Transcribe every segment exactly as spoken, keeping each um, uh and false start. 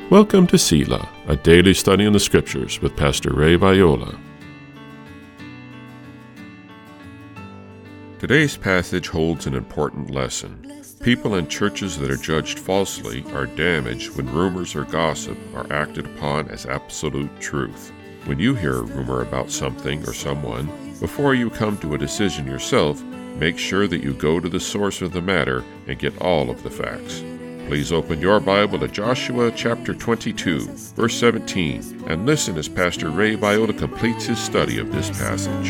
Welcome to Selah, a daily study in the Scriptures with Pastor Ray Viola. Today's passage holds an important lesson. People and churches that are judged falsely are damaged when rumors or gossip are acted upon as absolute truth. When you hear a rumor about something or someone, before you come to a decision yourself, make sure that you go to the source of the matter and get all of the facts. Please open your Bible to Joshua chapter twenty-two, verse seventeen, and listen as Pastor Ray Viola completes his study of this passage.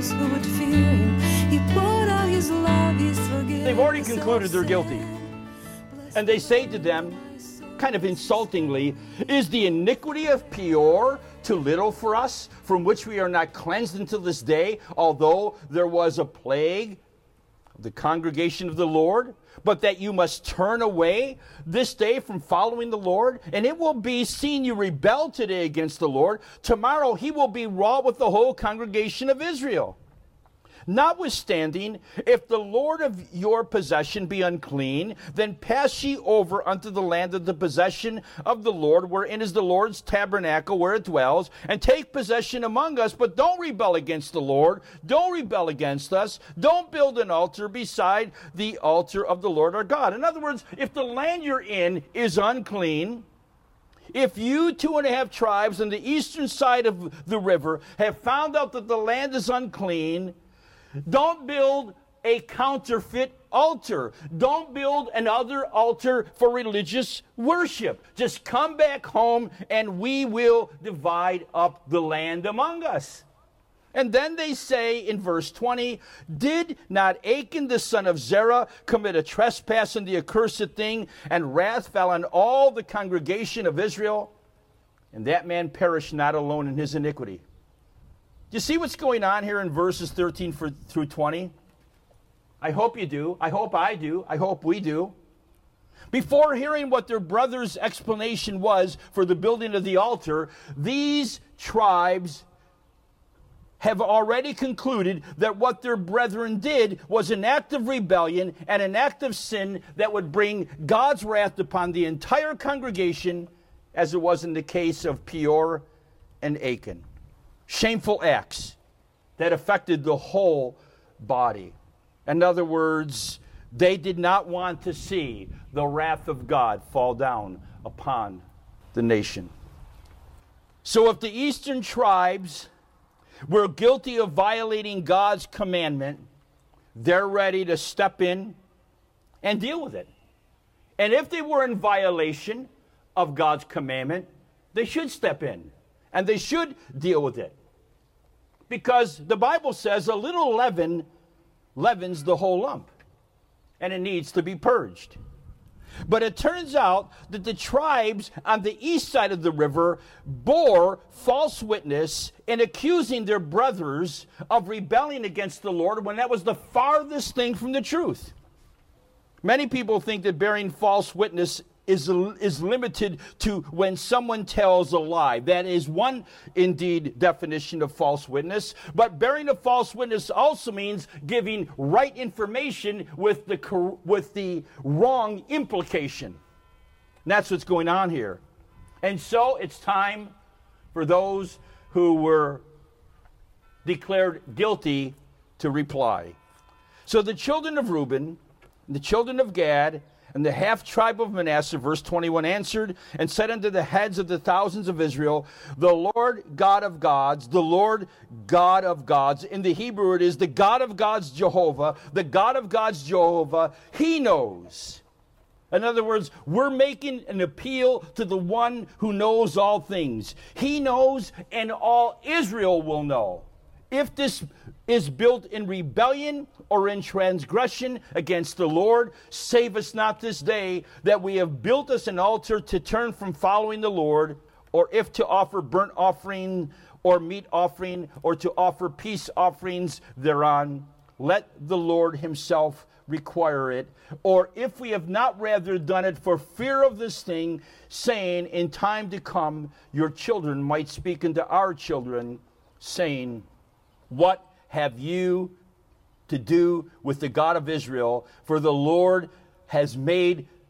They've already concluded they're guilty. And they say to them, kind of insultingly, "Is the iniquity of Peor too little for us, from which we are not cleansed until this day, although there was a plague of the congregation of the Lord? But that you must turn away this day from following the Lord? And it will be, seen you rebel today against the Lord, tomorrow he will be wroth with the whole congregation of Israel. Notwithstanding, if the Lord of your possession be unclean, then pass ye over unto the land of the possession of the Lord, wherein is the Lord's tabernacle, where it dwells, and take possession among us. But don't rebel against the Lord. Don't rebel against us. Don't build an altar beside the altar of the Lord our God." In other words, if the land you're in is unclean, if you two and a half tribes on the eastern side of the river have found out that the land is unclean, don't build a counterfeit altar. Don't build another altar for religious worship. Just come back home and we will divide up the land among us. And then they say in verse twenty, "Did not Achan the son of Zerah commit a trespass in the accursed thing, and wrath fell on all the congregation of Israel? And that man perished not alone in his iniquity." Do you see what's going on here in verses thirteen through twenty? I hope you do. I hope I do. I hope we do. Before hearing what their brother's explanation was for the building of the altar, these tribes have already concluded that what their brethren did was an act of rebellion and an act of sin that would bring God's wrath upon the entire congregation, as it was in the case of Peor and Achan. Shameful acts that affected the whole body. In other words, they did not want to see the wrath of God fall down upon the nation. So if the eastern tribes were guilty of violating God's commandment, they're ready to step in and deal with it. And if they were in violation of God's commandment, they should step in and they should deal with it. Because the Bible says a little leaven leavens the whole lump, and it needs to be purged. But it turns out that the tribes on the east side of the river bore false witness in accusing their brothers of rebelling against the Lord, when that was the farthest thing from the truth. Many people think that bearing false witness is, is limited to when someone tells a lie. That is one, indeed, definition of false witness. But bearing a false witness also means giving right information with the, with the wrong implication. And that's what's going on here. And so it's time for those who were declared guilty to reply. So the children of Reuben, the children of Gad, and the half tribe of Manasseh, verse twenty-one, answered and said unto the heads of the thousands of Israel, "The Lord God of gods, the Lord God of gods," in the Hebrew it is the God of gods Jehovah, the God of gods Jehovah, he knows. In other words, we're making an appeal to the one who knows all things. He knows, and all Israel will know. If this is built in rebellion or in transgression against the Lord, save us not this day that we have built us an altar to turn from following the Lord, or if to offer burnt offering or meat offering, or to offer peace offerings thereon, let the Lord himself require it. Or if we have not rather done it for fear of this thing, saying, in time to come your children might speak unto our children, saying, what have you to do with the God of Israel? For the Lord has made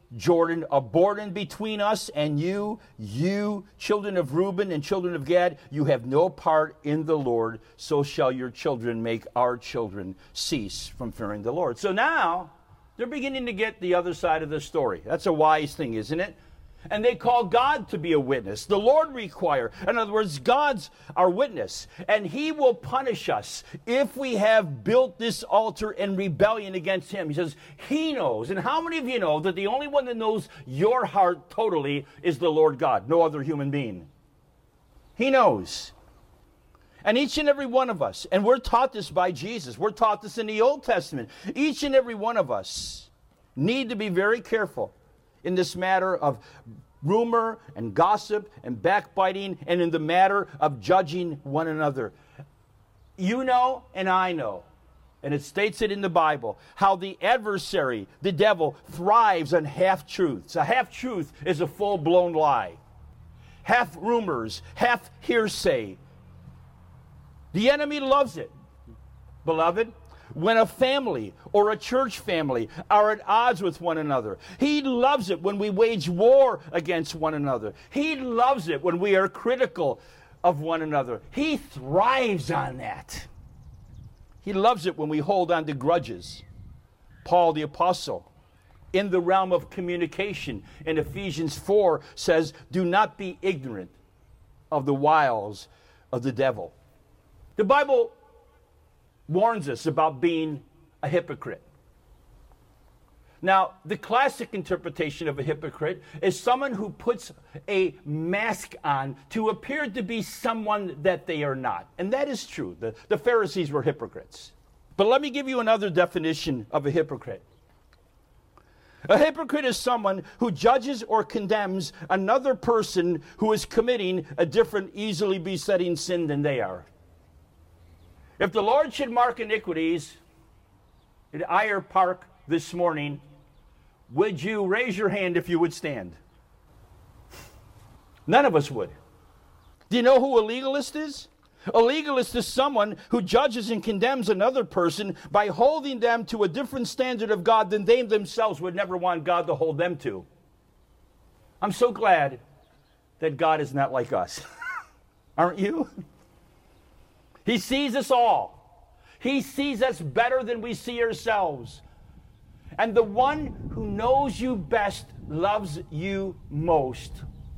Jordan, a border between us and you, you, children of Reuben and children of Gad, you have no part in the Lord, so shall your children make our children cease from fearing the Lord. So now, they're beginning to get the other side of the story. That's a wise thing, isn't it? And they call God to be a witness. The Lord require. In other words, God's our witness. And he will punish us if we have built this altar in rebellion against him. He says, he knows. And how many of you know that the only one that knows your heart totally is the Lord God, no other human being? He knows. And each and every one of us, and we're taught this by Jesus. We're taught this in the Old Testament. Each and every one of us need to be very careful in this matter of rumor and gossip and backbiting, and in the matter of judging one another. You know and I know, and it states it in the Bible, how the adversary, the devil, thrives on half-truths. A half-truth is a full-blown lie. Half rumors, half hearsay. The enemy loves it, beloved. When a family or a church family are at odds with one another, he loves it when we wage war against one another. He loves it when we are critical of one another. He thrives on that. He loves it when we hold on to grudges. Paul the Apostle, in the realm of communication in Ephesians four, says, do not be ignorant of the wiles of the devil. The Bible warns us about being a hypocrite. Now, the classic interpretation of a hypocrite is someone who puts a mask on to appear to be someone that they are not. And that is true. The, the Pharisees were hypocrites. But let me give you another definition of a hypocrite. A hypocrite is someone who judges or condemns another person who is committing a different, easily besetting sin than they are. If the Lord should mark iniquities at Ayer Park this morning, would you raise your hand if you would stand? None of us would. Do you know who a legalist is? A legalist is someone who judges and condemns another person by holding them to a different standard of God than they themselves would never want God to hold them to. I'm so glad that God is not like us. Aren't you? He sees us all. He sees us better than we see ourselves. And the one who knows you best loves you most.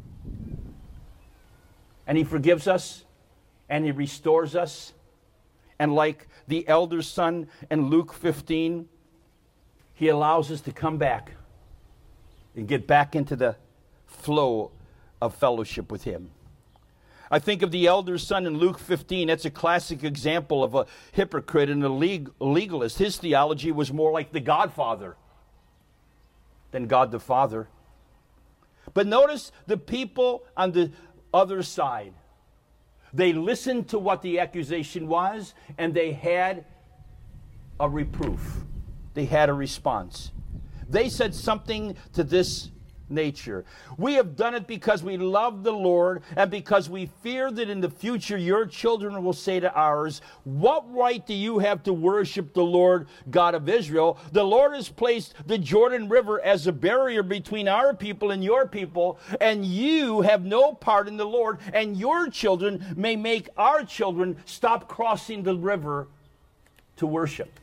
And he forgives us, and he restores us. And like the elder son in Luke fifteen, he allows us to come back and get back into the flow of fellowship with him. I think of the elder son in Luke fifteen. That's a classic example of a hypocrite and a legalist. His theology was more like the Godfather than God the Father. But notice the people on the other side. They listened to what the accusation was, and they had a reproof. They had a response. They said something to this nature. We have done it because we love the Lord and because we fear that in the future your children will say to ours, what right do you have to worship the Lord God of Israel? The Lord has placed the Jordan River as a barrier between our people and your people, and you have no part in the Lord, and your children may make our children stop crossing the river to worship.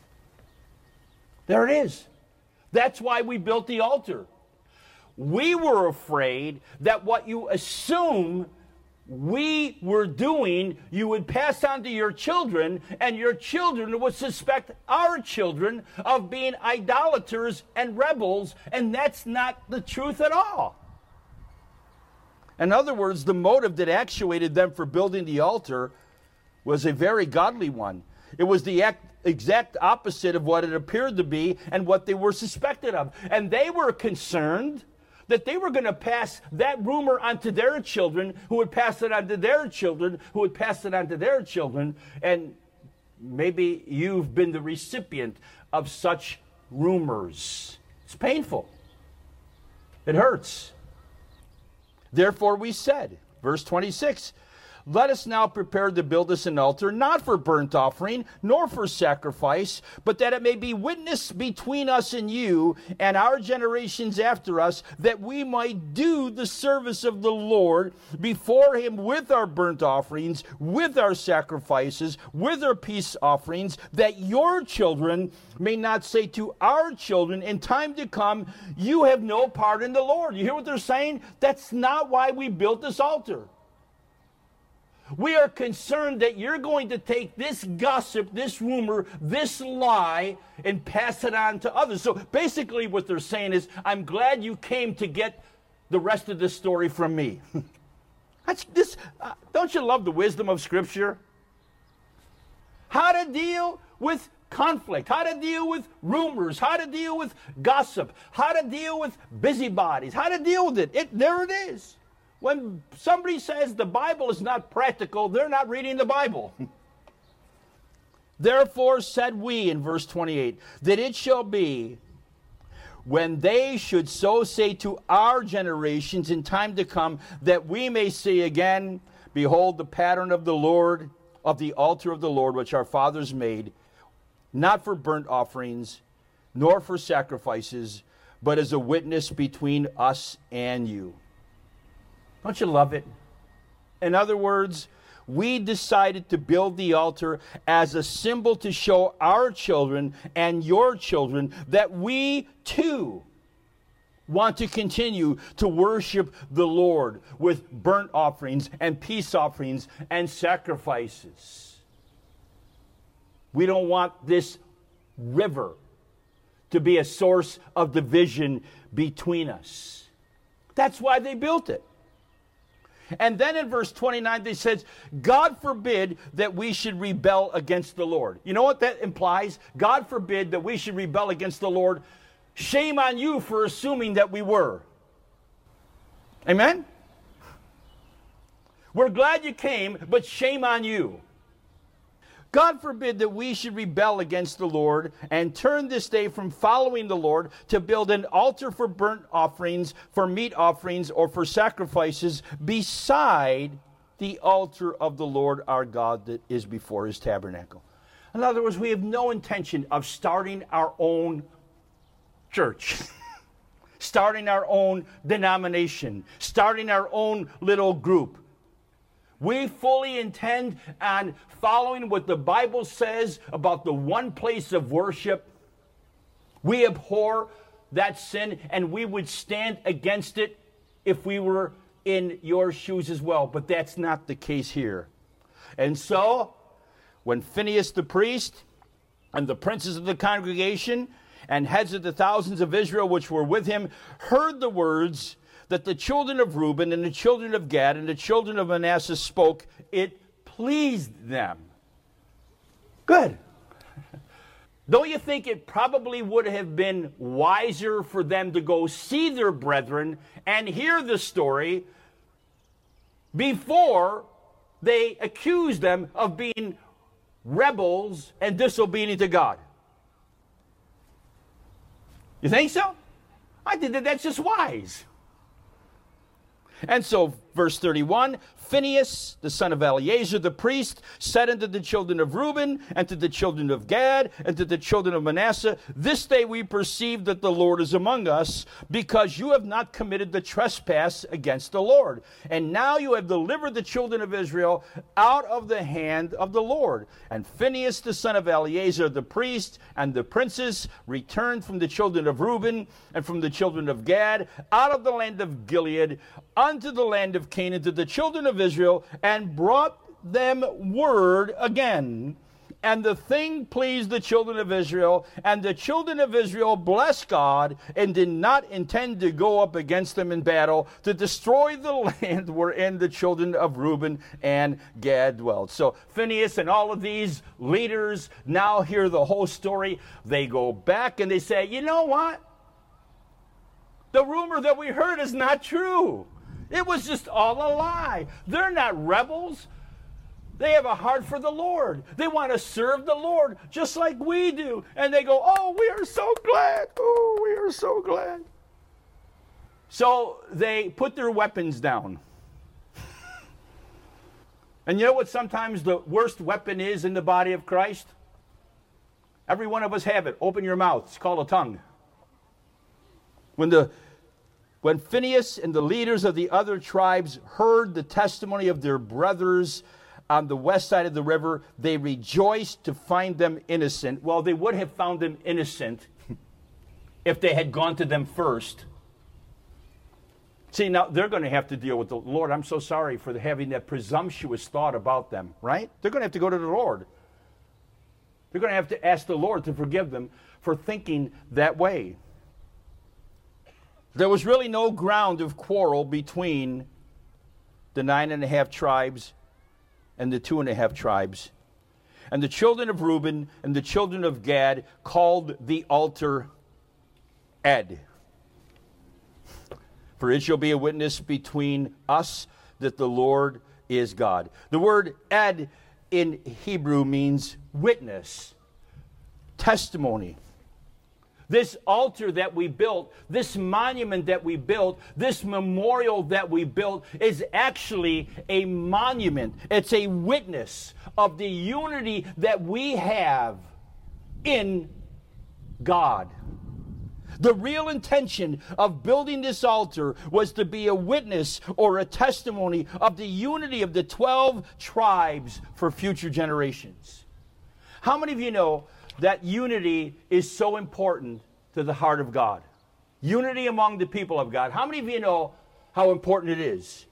There it is. That's why we built the altar. We were afraid that what you assume we were doing, you would pass on to your children, and your children would suspect our children of being idolaters and rebels, and that's not the truth at all. In other words, the motive that actuated them for building the altar was a very godly one. It was the act exact opposite of what it appeared to be and what they were suspected of. And they were concerned that they were going to pass that rumor onto their children, who would pass it on to their children, who would pass it on to their children. And maybe you've been the recipient of such rumors. It's painful. It hurts. Therefore we said, verse twenty-six, Let us now prepare to build us an altar, not for burnt offering, nor for sacrifice, but that it may be witness between us and you and our generations after us, that we might do the service of the Lord before him with our burnt offerings, with our sacrifices, with our peace offerings, that your children may not say to our children in time to come, you have no part in the Lord. You hear what they're saying? That's not why we built this altar. We are concerned that you're going to take this gossip, this rumor, this lie, and pass it on to others. So basically what they're saying is, I'm glad you came to get the rest of this story from me. That's this. Uh, don't you love the wisdom of Scripture? How to deal with conflict, how to deal with rumors, how to deal with gossip, how to deal with busybodies, how to deal with it. It there it is. When somebody says the Bible is not practical, they're not reading the Bible. Therefore said we, in verse twenty-eight, that it shall be, when they should so say to our generations in time to come, that we may say again, behold the pattern of the Lord, of the altar of the Lord, which our fathers made, not for burnt offerings, nor for sacrifices, but as a witness between us and you. Don't you love it? In other words, we decided to build the altar as a symbol to show our children and your children that we too want to continue to worship the Lord with burnt offerings and peace offerings and sacrifices. We don't want this river to be a source of division between us. That's why they built it. And then in verse twenty-nine, they says, God forbid that we should rebel against the Lord. You know what that implies? God forbid that we should rebel against the Lord. Shame on you for assuming that we were. Amen? We're glad you came, but shame on you. God forbid that we should rebel against the Lord and turn this day from following the Lord to build an altar for burnt offerings, for meat offerings, or for sacrifices beside the altar of the Lord our God that is before his tabernacle. In other words, we have no intention of starting our own church, starting our own denomination, starting our own little group. We fully intend on following what the Bible says about the one place of worship. We abhor that sin, and we would stand against it if we were in your shoes as well. But that's not the case here. And so, when Phinehas the priest and the princes of the congregation and heads of the thousands of Israel which were with him heard the words that the children of Reuben and the children of Gad and the children of Manasseh spoke, it pleased them. Good. Don't you think it probably would have been wiser for them to go see their brethren and hear the story before they accused them of being rebels and disobedient to God? You think so? I think that that's just wise. And so, verse thirty-one, Phinehas, the son of Eleazar the priest, said unto the children of Reuben, and to the children of Gad, and to the children of Manasseh, this day we perceive that the Lord is among us, because you have not committed the trespass against the Lord. And now you have delivered the children of Israel out of the hand of the Lord. And Phinehas, the son of Eleazar the priest, and the princes returned from the children of Reuben, and from the children of Gad, out of the land of Gilead, unto the land of Canaan, to the children of Israel, and brought them word again. And the thing pleased the children of Israel, and the children of Israel blessed God, and did not intend to go up against them in battle to destroy the land wherein the children of Reuben and Gad dwelt. So Phinehas and all of these leaders now hear the whole story. They go back and they say, you know what? The rumor that we heard is not true. It was just all a lie. They're not rebels. They have a heart for the Lord. They want to serve the Lord just like we do. And they go, oh, we are so glad. Oh, we are so glad. So they put their weapons down. And you know what sometimes the worst weapon is in the body of Christ? Every one of us have it. Open your mouth. It's called a tongue. When the when Phinehas and the leaders of the other tribes heard the testimony of their brothers on the west side of the river, they rejoiced to find them innocent. Well, they would have found them innocent if they had gone to them first. See, now they're going to have to deal with the Lord. I'm so sorry for having that presumptuous thought about them, right? They're going to have to go to the Lord. They're going to have to ask the Lord to forgive them for thinking that way. There was really no ground of quarrel between the nine and a half tribes and the two and a half tribes. And the children of Reuben and the children of Gad called the altar Ed. For it shall be a witness between us that the Lord is God. The word Ed in Hebrew means witness, testimony. This altar that we built, this monument that we built, this memorial that we built is actually a monument. It's a witness of the unity that we have in God. The real intention of building this altar was to be a witness or a testimony of the unity of the twelve tribes for future generations. How many of you know that unity is so important to the heart of God? Unity among the people of God. How many of you know how important it is?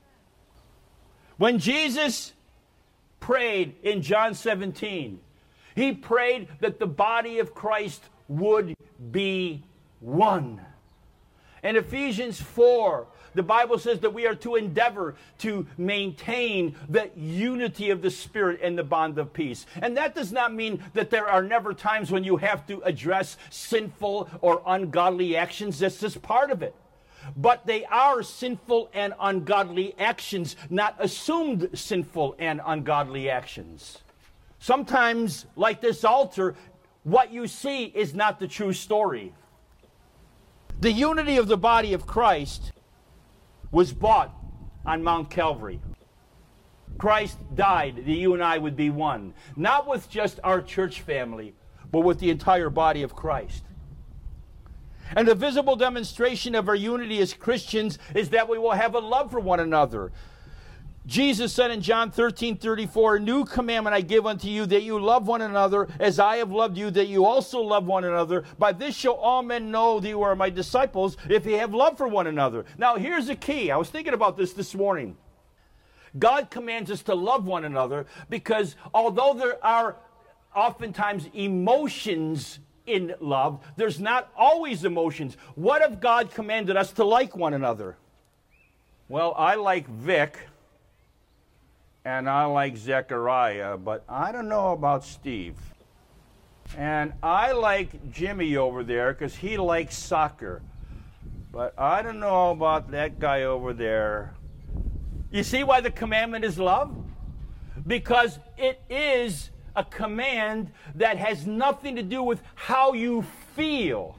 When Jesus prayed in John seventeen, he prayed that the body of Christ would be one. In Ephesians four, the Bible says that we are to endeavor to maintain the unity of the Spirit and the bond of peace. And that does not mean that there are never times when you have to address sinful or ungodly actions. That's just part of it. But they are sinful and ungodly actions, not assumed sinful and ungodly actions. Sometimes, like this altar, what you see is not the true story. The unity of the body of Christ was bought on Mount Calvary. Christ died that you and I would be one. Not with just our church family, but with the entire body of Christ. And the visible demonstration of our unity as Christians is that we will have a love for one another. Jesus said in John thirteen thirty-four, "A new commandment I give unto you, that you love one another as I have loved you, that you also love one another. By this shall all men know that you are my disciples, if you have love for one another." Now here's the key. I was thinking about this this morning. God commands us to love one another because although there are oftentimes emotions in love, there's not always emotions. What if God commanded us to like one another? Well, I like Vic. And I like Zechariah, but I don't know about Steve. And I like Jimmy over there because he likes soccer. But I don't know about that guy over there. You see why the commandment is love? Because it is a command that has nothing to do with how you feel.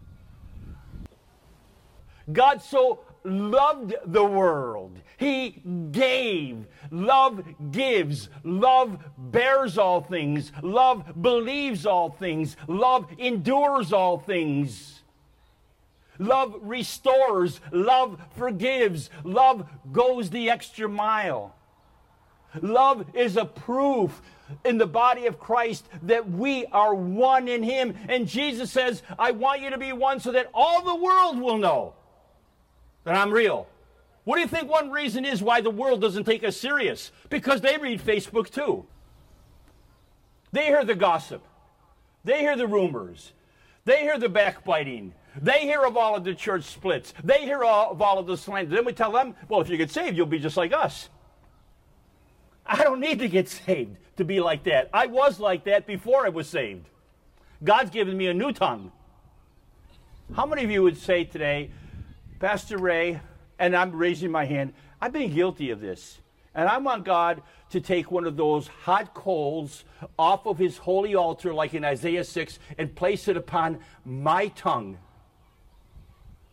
God so loved the world. He gave. Love gives. Love bears all things. Love believes all things. Love endures all things. Love restores. Love forgives. Love goes the extra mile. Love is a proof in the body of Christ that we are one in Him. And Jesus says, I want you to be one so that all the world will know that I'm real. What do you think one reason is why the world doesn't take us serious? Because they read Facebook too. They hear the gossip. They hear the rumors. They hear the backbiting. They hear of all of the church splits. They hear of all of the slander. Then we tell them, well, if you get saved, you'll be just like us. I don't need to get saved to be like that. I was like that before I was saved. God's given me a new tongue. How many of you would say today, Pastor Ray, and I'm raising my hand, I've been guilty of this. And I want God to take one of those hot coals off of His holy altar, like in Isaiah six, and place it upon my tongue.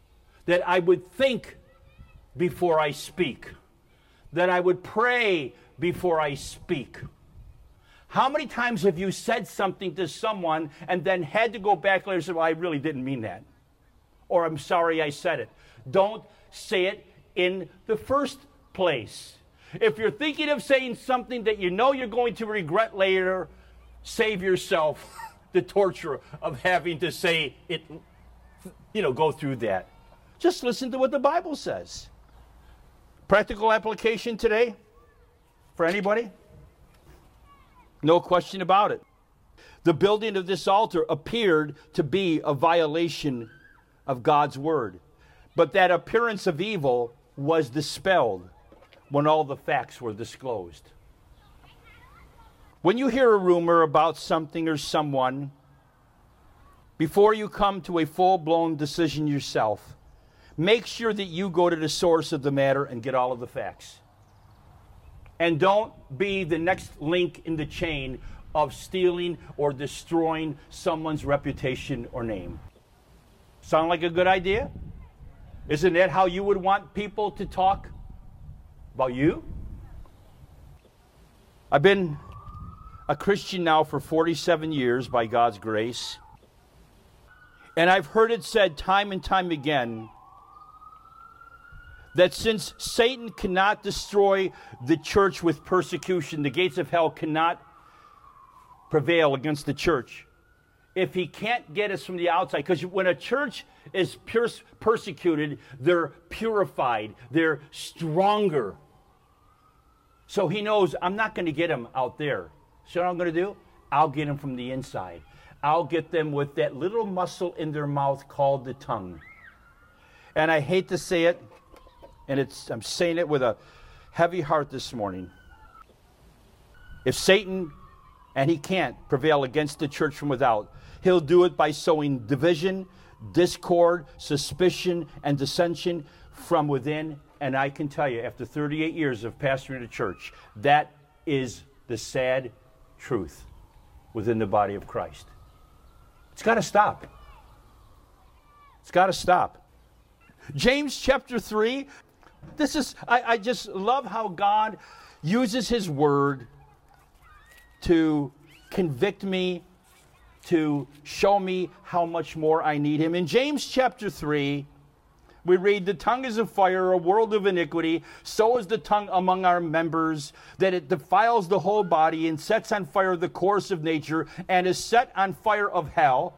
That I would think before I speak. That I would pray before I speak. How many times have you said something to someone and then had to go back later and say, well, I really didn't mean that. Or I'm sorry I said it. Don't say it in the first place. If you're thinking of saying something that you know you're going to regret later, save yourself the torture of having to say it, you know, go through that. Just listen to what the Bible says. Practical application today for anybody? No question about it. The building of this altar appeared to be a violation of God's word. But that appearance of evil was dispelled when all the facts were disclosed. When you hear a rumor about something or someone, before you come to a full-blown decision yourself, make sure that you go to the source of the matter and get all of the facts. And don't be the next link in the chain of stealing or destroying someone's reputation or name. Sound like a good idea? Isn't that how you would want people to talk about you? I've been a Christian now for forty-seven years by God's grace. And I've heard it said time and time again that since Satan cannot destroy the church with persecution, the gates of hell cannot prevail against the church. If he can't get us from the outside, because when a church is pers- persecuted, they're purified, they're stronger. So he knows, I'm not going to get them out there. So what I'm going to do? I'll get them from the inside. I'll get them with that little muscle in their mouth called the tongue. And I hate to say it, and it's I'm saying it with a heavy heart this morning. If Satan, and he can't prevail against the church from without, he'll do it by sowing division, discord, suspicion, and dissension from within. And I can tell you, after thirty-eight years of pastoring a church, that is the sad truth within the body of Christ. It's got to stop. It's got to stop. James chapter three, this is, I, I just love how God uses his word to convict me, to show me how much more I need him. In James chapter three, we read, the tongue is a fire, a world of iniquity. So is the tongue among our members, that it defiles the whole body and sets on fire the course of nature and is set on fire of hell.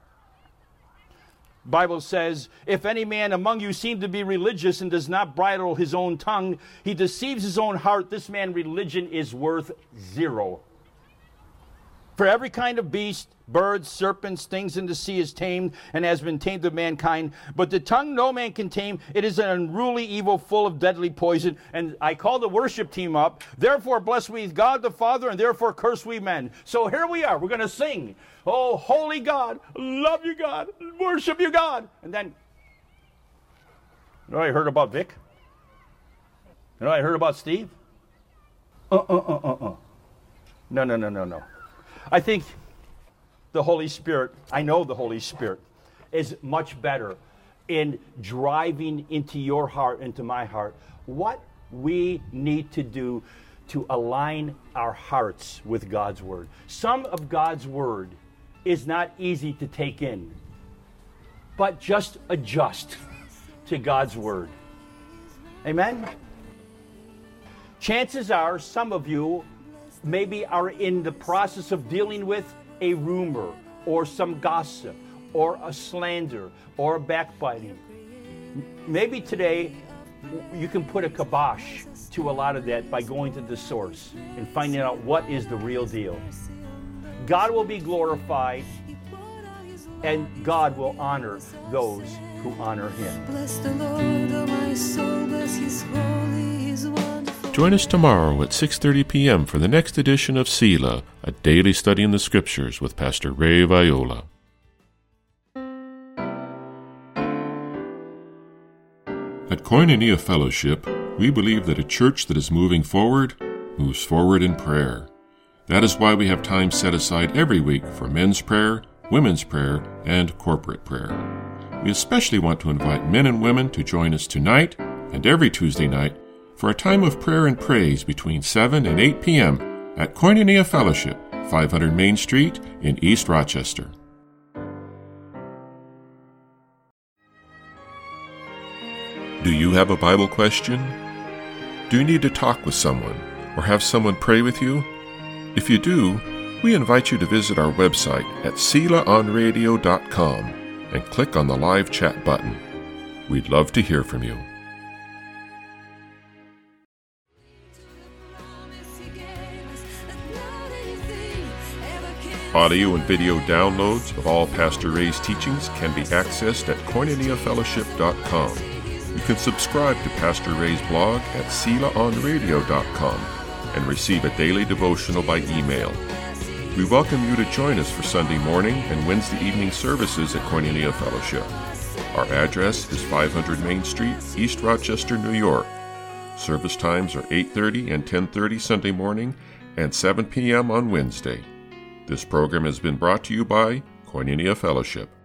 Bible says, if any man among you seem to be religious and does not bridle his own tongue, he deceives his own heart. This man religion is worth zero. For every kind of beast, birds, serpents, things in the sea is tamed and has been tamed of mankind. But the tongue no man can tame. It is an unruly evil full of deadly poison. And I call the worship team up. Therefore bless we God the Father, and therefore curse we men. So here we are. We're going to sing. Oh, holy God, love you, God, worship you, God. And then, you know what I heard about Vic? You know what I heard about Steve? Uh-uh-uh-uh-uh. No, no, no, no, no. I think the Holy Spirit, I know the Holy Spirit, is much better in driving into your heart, into my heart, what we need to do to align our hearts with God's Word. Some of God's Word is not easy to take in, but just adjust to God's Word. Amen? Chances are some of you maybe are in the process of dealing with a rumor or some gossip or a slander or a backbiting. Maybe today you can put a kibosh to a lot of that by going to the source and finding out what is the real deal. God will be glorified and God will honor those who honor him. Bless the Lord, oh my soul, bless his holy, his wonderful. Join us tomorrow at six thirty p.m. for the next edition of Selah, a daily study in the Scriptures with Pastor Ray Viola. At Koinonia Fellowship, we believe that a church that is moving forward moves forward in prayer. That is why we have time set aside every week for men's prayer, women's prayer, and corporate prayer. We especially want to invite men and women to join us tonight and every Tuesday night for a time of prayer and praise between seven and eight p.m. at Koinonia Fellowship, five hundred Main Street in East Rochester. Do you have a Bible question? Do you need to talk with someone or have someone pray with you? If you do, we invite you to visit our website at sela on radio dot com and click on the live chat button. We'd love to hear from you. Audio and video downloads of all Pastor Ray's teachings can be accessed at koinonia fellowship dot com. You can subscribe to Pastor Ray's blog at sela on radio dot com and receive a daily devotional by email. We welcome you to join us for Sunday morning and Wednesday evening services at Koinonia Fellowship. Our address is five hundred Main Street, East Rochester, New York. Service times are eight thirty and ten thirty Sunday morning and seven p.m. on Wednesday. This program has been brought to you by Koinonia Fellowship.